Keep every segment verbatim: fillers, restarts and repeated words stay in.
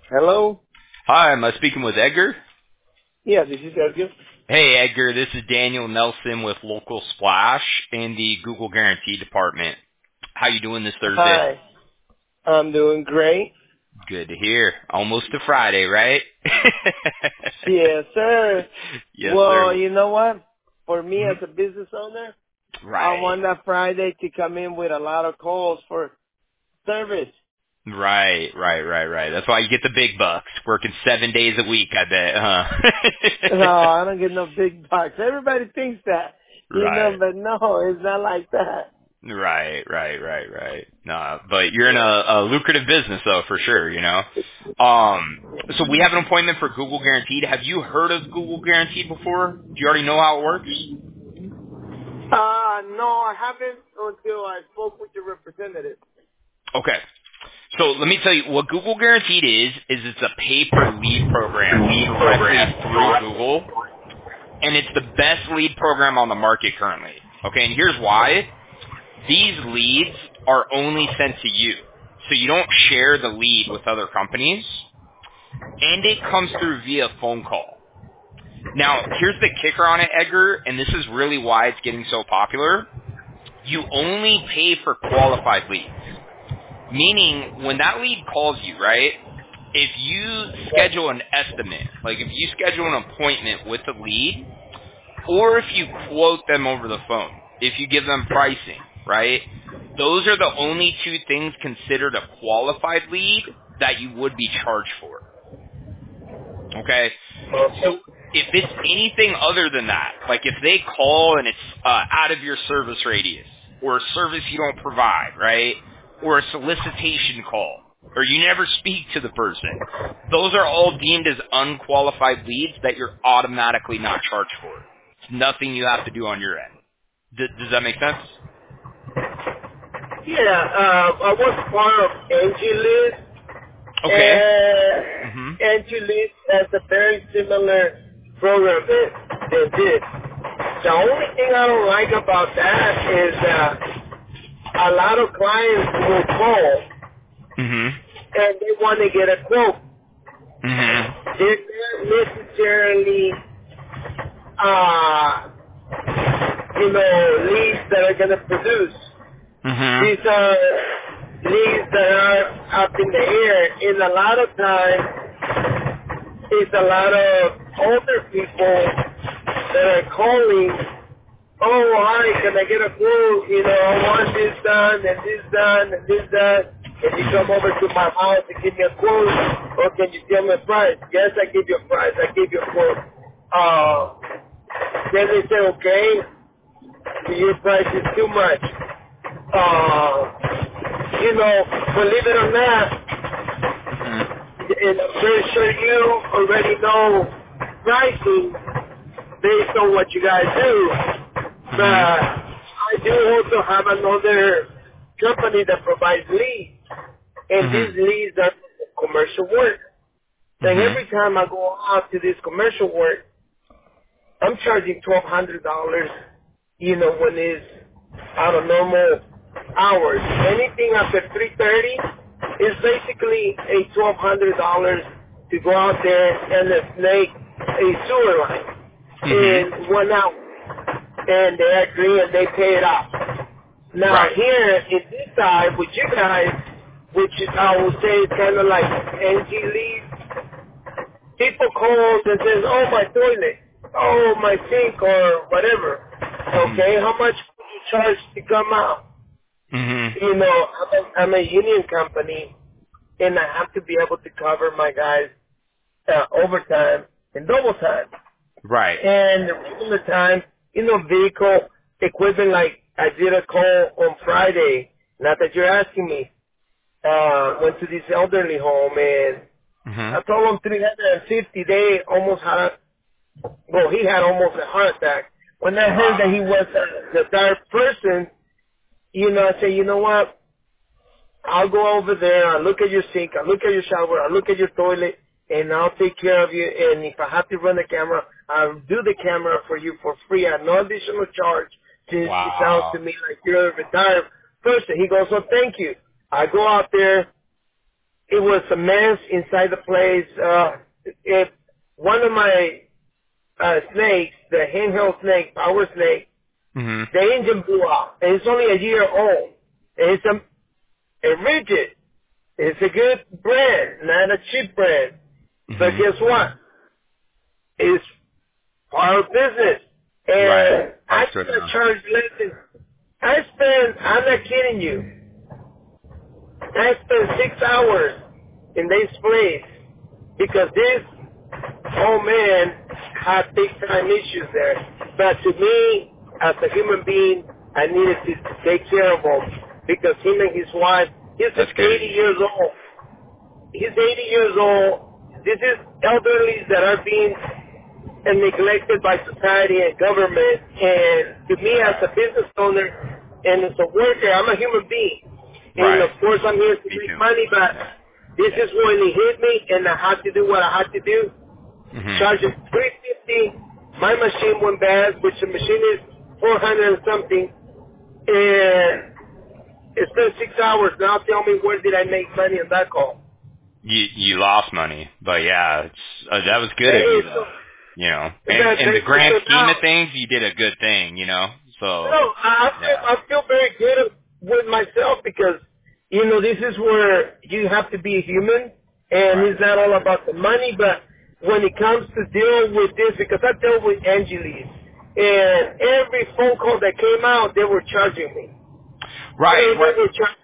Hello? Hi, am I speaking with Edgar? Yeah, this is Edgar. Hey, Edgar, this is Daniel Nelson with Local Splash in the Google Guarantee Department. How you doing this Thursday? Hi. I'm doing great. Good to hear. Almost to Friday, right? Yes, sir. Yes, Well, sir. you know what? For me as Mhm. a business owner, I Right. want that Friday to come in with a lot of calls for service. Right, right, right, right. That's why you get the big bucks. Working seven days a week, I bet, No, huh? I don't get no big bucks. Everybody thinks that, you know, Right. but no, it's not like that. Right, right, right, right. No, but you're in Yeah. a, a lucrative business though, for sure, you know. Um, so we have an appointment for Google Guaranteed. Have you heard of Google Guaranteed before? Do you already know how it works? Uh, no, I haven't until I spoke with your representative. Okay. So let me tell you what Google Guaranteed is, is it's a pay-per-lead program Lead directly program. through Google, and it's the best lead program on the market currently. Okay, and here's why. These leads are only sent to you. So you don't share the lead with other companies, and it comes through via phone call. Now, here's the kicker on it, Edgar, and this is really why it's getting so popular. You only pay for qualified leads. Meaning, when that lead calls you, right, if you schedule an estimate, like if you schedule an appointment with the lead, or if you quote them over the phone, if you give them pricing, right? Those are the only two things considered a qualified lead that you would be charged for. Okay? So if it's anything other than that, like if they call and it's uh, out of your service radius, or a service you don't provide, right? Or a solicitation call, or you never speak to the person, those are all deemed as unqualified leads that you're automatically not charged for. It's nothing you have to do on your end. D- does that make sense? Yeah, uh, I was part of Angie List. Okay. And hmm Angelis has a very similar program than, than this. The only thing I don't like about that is that a lot of clients will call hmm and they want to get a quote. hmm They're not necessarily, uh, you know, leads that are going to produce. hmm These are leads that are up in the air. And a lot of times, it's a lot of older people that are calling, oh, hi, can I get a quote? You know, I want this done and this done and this done. Can you come hmm over to my house and give me a quote? Or can you tell me a price? Yes, I give you a price. I give you a quote. Uh, then they say, okay, your price is too much. Uh, you know, believe it or not, hmm and I'm very sure you already know pricing based on what you guys do. But hmm I do also have another company that provides leads, and hmm these leads are commercial work. And hmm every time I go out to this commercial work, I'm charging twelve hundred dollars. You know, when it's out of normal hours. Anything after three thirty is basically a twelve hundred dollars to go out there and uh, snake a sewer line hmm in one hour, and they agree and they pay it off. Now Right. here in this side with you guys, which is, I would say is kind of like N G leads, people call and says, oh, my toilet, oh, my sink, or whatever. hmm Okay, how much would you charge to come out? hmm You know, I'm a, I'm a union company, and I have to be able to cover my guys uh, overtime and double time. Right. And the regular time, you know, vehicle equipment, like I did a call on Friday, not that you're asking me, uh, went to this elderly home, and hmm I told them three hundred fifty. They almost had a, well, he had almost a heart attack. When I heard that Wow. he was a, the third person, you know, I said, you know what? I'll go over there. I'll look at your sink. I'll look at your shower. I'll look at your toilet, and I'll take care of you. And if I have to run the camera, I'll do the camera for you for free at no additional charge. Since it sounds to Wow. me like you're a retired person. He goes, well, thank you. I go out there. it was a mess inside the place. Uh, if one of my uh, snakes, the handheld snake, power snake, hmm the engine blew off. And it's only a year old. And it's a, a rigid. It's a good brand, not a cheap brand. But hmm guess what? It's our business. Right. And I Parts driven. can't charge less than, I spend, I'm not kidding you, I spent six hours in this place because this old man had big time issues there. But to me, as a human being, I needed to take care of him because him and his wife, he's That's good of eighty you. years old. He's eighty years old. This is elderly that are being and neglected by society and government. And to me, as a business owner and as a worker, I'm a human being. And Right. of course, I'm here to Me make too. money, but this is when he hit me, and I had to do what I had to do. hmm Charge it three fifty. My machine went bad, which the machine is four hundred and something, and it spent six hours. Now tell me, where did I make money on that call? You you lost money, but yeah, it's uh, that was good of Hey, you so, though. You know, and that, in the that, grand so scheme now, of things, you did a good thing. You know, so no, I I feel, yeah. I feel very good with myself because, you know, this is where you have to be human, and Right. it's not all about the money, but when it comes to deal with this, because I dealt with Angeles, and every phone call that came out, they were charging me. Right. They, Right. they were charging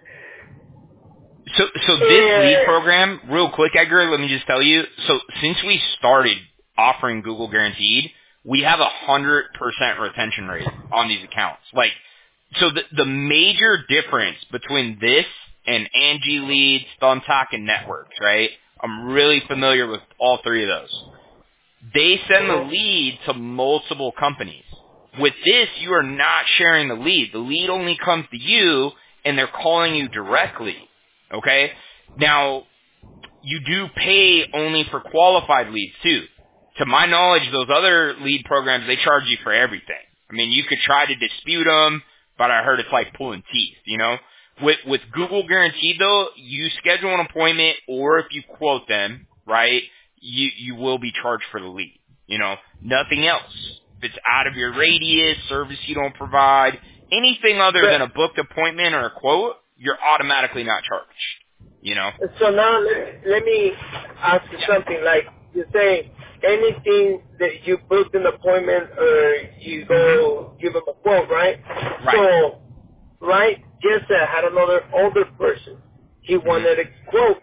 So, so this lead and program, real quick, Edgar, let me just tell you. So, since we started offering Google Guaranteed, we have a hundred percent retention rate on these accounts. Like, so the the major difference between this and Angie Leads, Thumbtack, and Networks, right? I'm really familiar with all three of those. They send the lead to multiple companies. With this, you are not sharing the lead. The lead only comes to you, and they're calling you directly. Okay? Now, you do pay only for qualified leads, too. To my knowledge, those other lead programs, they charge you for everything. I mean, you could try to dispute them, but I heard it's like pulling teeth, you know? With, with Google Guaranteed, though, you schedule an appointment, or if you quote them, right, you, you will be charged for the lead. You know, nothing else. If it's out of your radius, service you don't provide, anything other than a but, booked appointment or a quote, you're automatically not charged. You know? so now let, let me ask you Yeah. something. Like you say, anything that you booked an appointment or you go give them a quote, right? Right. So, right, just uh, had another older person. He hmm wanted a quote,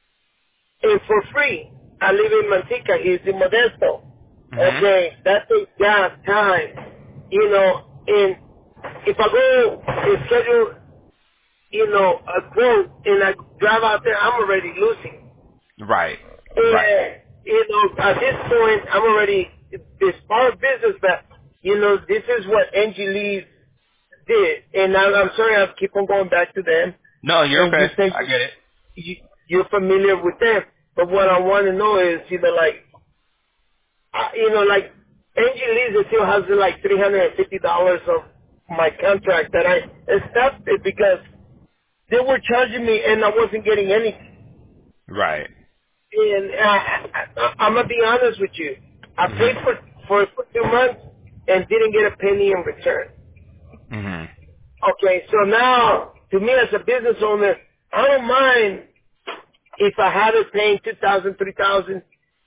and for free. I live in Manteca. He's in Modesto. hmm Okay, that takes gas, time, you know. And if I go and schedule, you know, a quote and I drive out there, I'm already losing. Right. Right. And, you know, at this point, I'm already, it's part of business, but, you know, this is what Angie Lee did. And I, I'm sorry I keep on going back to them. No, you're And you okay. say I get it. you, you're familiar with them. But what I want to know is, you know, like, uh, you know, like, Angie Lee still has like three hundred fifty dollars of my contract that I stopped it because they were charging me and I wasn't getting anything. Right. And uh, I, I, I'm gonna be honest with you. I hmm paid for, for for two months and didn't get a penny in return. hmm Okay, so now to me as a business owner, I don't mind if I have it paying two thousand, three thousand,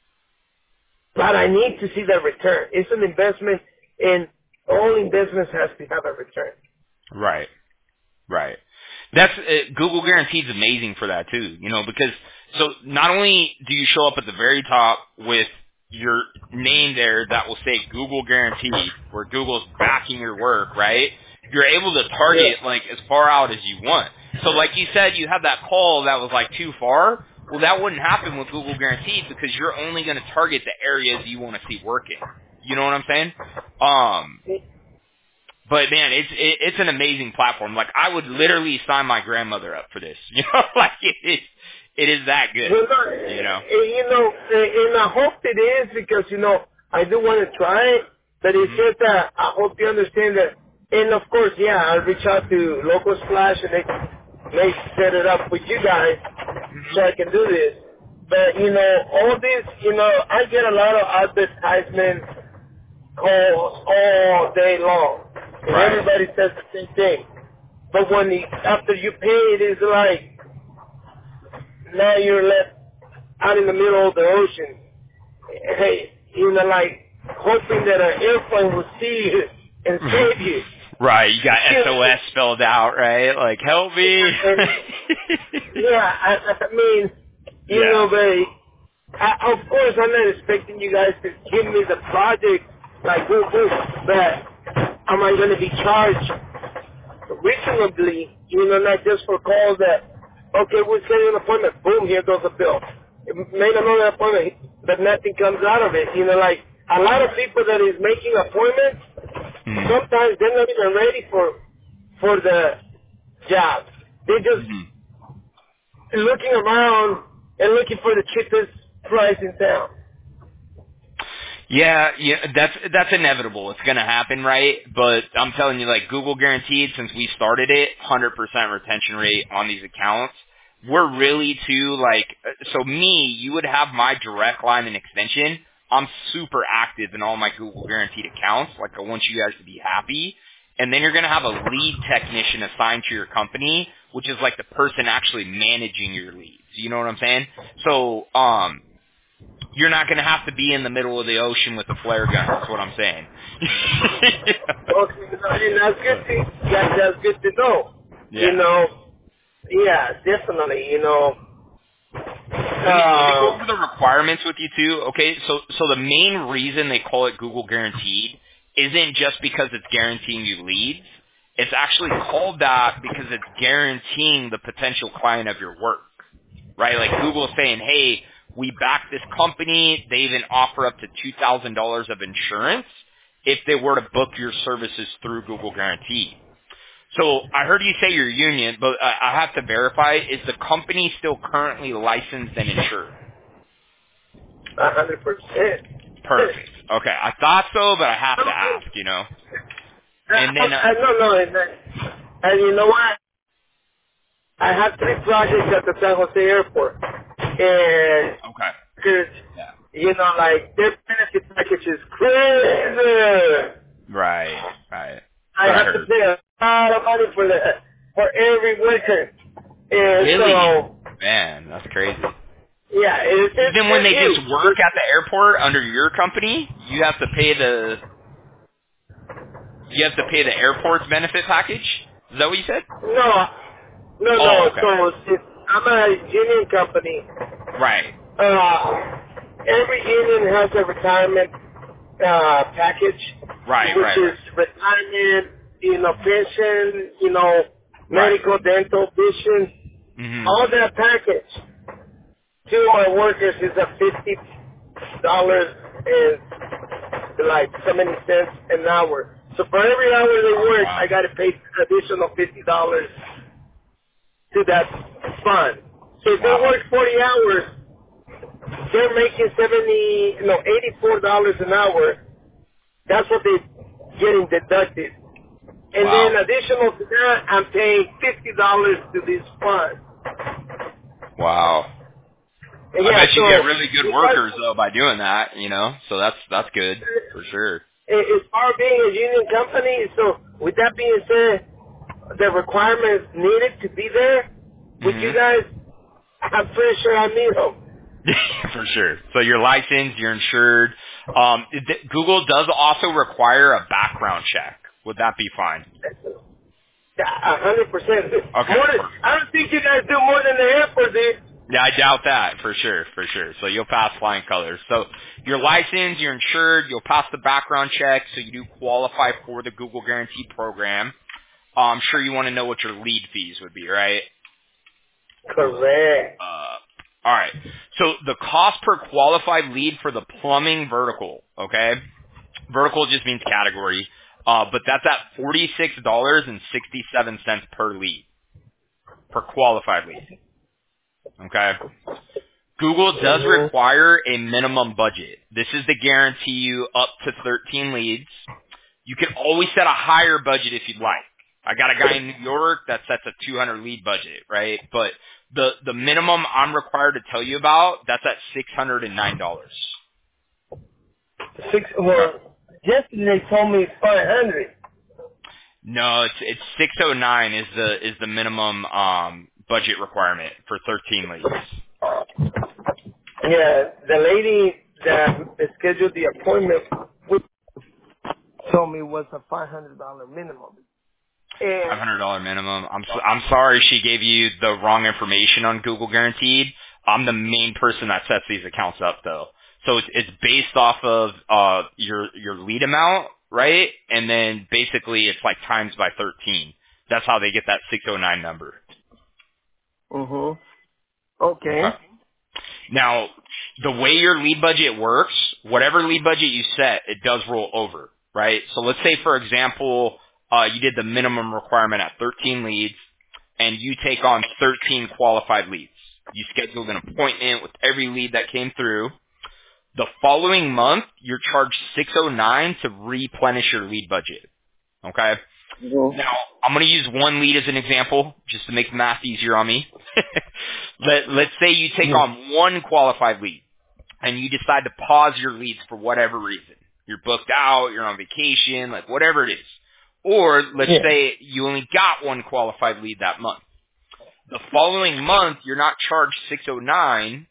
but I need to see that return. It's an investment, and all investments has to have a return. Right. Right. That's uh, Google Guaranteed is amazing for that too. You know, because so not only do you show up at the very top with your name there that will say Google Guaranteed, where Google's backing your work, right? You're able to Yeah. target like as far out as you want. So like you said, you had that call that was like too far. Well, that wouldn't happen with Google Guaranteed because you're only going to target the areas you want to see working. You know what I'm saying? Um, but man, it's it, it's an amazing platform. Like I would literally sign my grandmother up for this. You know, like it is it is that good. Well, no, You know. eh, you know, eh, and I hope it is because, you know, I do want to try it, but it's Mhm. just that I hope you understand that. And of course, yeah, I'll reach out to Local Splash and they may set it up with you guys. so I can do this. But, you know, all this, you know, I get a lot of advertisements, calls all day long. And Right. everybody says the same thing. But when the, after you pay it, it's like, now you're left out in the middle of the ocean. Hey, you know, like, hoping that an airplane will see you and save you. Right, you got S O S spelled out, right? Like, help me. And, yeah, I, I mean, you Yeah. know, but I, of course I'm not expecting you guys to give me the project like boom, boom, but am I going to be charged reasonably, you know, not just for calls that, okay, we're setting an appointment, boom, here goes a bill. Made another appointment, but nothing comes out of it. You know, like a lot of people that is making appointments, Mm-hmm. sometimes they're not even ready for for the job. They're just Mm-hmm. looking around and looking for the cheapest price in town. Yeah, yeah, that's that's inevitable. It's gonna happen, right? But I'm telling you, like Google Guaranteed, since we started it, one hundred percent retention rate on these accounts. We're really too like, so me, you would have my direct line and extension. I'm super active in all my Google Guaranteed accounts. Like I want you guys to be happy, and then you're gonna have a lead technician assigned to your company, which is like the person actually managing your leads. You know what I'm saying? So, um. You're not going to have to be in the middle of the ocean with a flare gun. That's what I'm saying. Okay, and that's good to that, that's good to know. You Yeah. know, yeah, definitely. You know, Let me let me go um, over the requirements with you too. Okay, so so the main reason they call it Google Guaranteed isn't just because it's guaranteeing you leads. It's actually called that because it's guaranteeing the potential client of your work. Right? Like Google's saying, hey, we back this company. They even offer up to two thousand dollars of insurance if they were to book your services through Google Guarantee. So I heard you say you're union, but I I have to verify, is the company still currently licensed and insured? a hundred percent. Perfect. Okay. I thought so, but I have to ask, you know. And I, then, uh, I don't know, and, that- and you know what? I have three projects at the San Jose airport, and okay. because Yeah. you know, like their benefit package is crazy. Right. Right. That's I what I have to heard. pay a lot of money for that for every winter, and Really? so Man, that's crazy. yeah, it's it's, Even when it's they just huge. work It's, at the airport under your company, you have to pay the you have to pay the airport's benefit package? Is that what you said? no, no, Oh, no. okay. So it's, I'm a union company. Right. Uh, every union has a retirement uh, package, Right, which right, is right. retirement, you know, pension, you know, Right. medical, dental, vision, Mhm. all that package. To my workers is a fifty dollars and like so many cents an hour. So for every hour they work, Wow. I got to pay additional fifty dollars to that fund. So if they Wow. work forty hours, they're making seventy, no, eighty-four dollars an hour. That's what they're getting deducted. And then Wow. additional to that, I'm paying fifty dollars to this fund. Wow. And I yeah, bet you get so really good if workers I, though by doing that, you know. So that's that's good for sure. as far being a union company, so with that being said, the requirements needed to be there with you Mhm. guys, I'm pretty sure I need them. For sure. So you're licensed, you're insured. Um, th- Google does also require a background check. Would that be fine? A hundred percent. Okay. More than, Perfect. I don't think you guys do more than the airport did. Yeah, I doubt that for sure, for sure. So you'll pass flying colors. So you're licensed, you're insured, you'll pass the background check, so you do qualify for the Google Guarantee program. Uh, I'm sure you want to know what your lead fees would be, right? Correct. Uh, all right. So the cost per qualified lead for the plumbing vertical, okay? Vertical just means category, uh, but that's at forty-six dollars and sixty-seven cents per lead, per qualified lead, okay? Google does Mm-hmm. require a minimum budget. This is to guarantee you up to thirteen leads. You can always set a higher budget if you'd like. I got a guy in New York that sets a two hundred lead budget, right? But The the minimum I'm required to tell you about, that's at six hundred nine dollars. Six. Well, yesterday they told me it's five hundred. No, it's it's six oh nine is the is the minimum um budget requirement for thirteen leads. Yeah, the lady that scheduled the appointment with told me it was a five hundred dollar minimum. Five And hundred dollar minimum. I'm so, I'm sorry she gave you the wrong information on Google Guaranteed. I'm the main person that sets these accounts up though. So it's it's based off of uh your your lead amount, right? And then basically it's like times by thirteen. That's how they get that six oh nine number. mhm. Okay. Okay. Now, the way your lead budget works, whatever lead budget you set, it does roll over, right? So let's say, for example, uh, you did the minimum requirement at thirteen leads, and you take on thirteen qualified leads. You scheduled an appointment with every lead that came through. The following month, you're charged six oh nine to replenish your lead budget, okay? Mhm. Now, I'm going to use one lead as an example, just to make the math easier on me. Let, let's say you take on one qualified lead, and you decide to pause your leads for whatever reason. You're booked out, you're on vacation, like whatever it is. Or let's Yeah. say you only got one qualified lead that month. The following month, you're not charged six oh nine,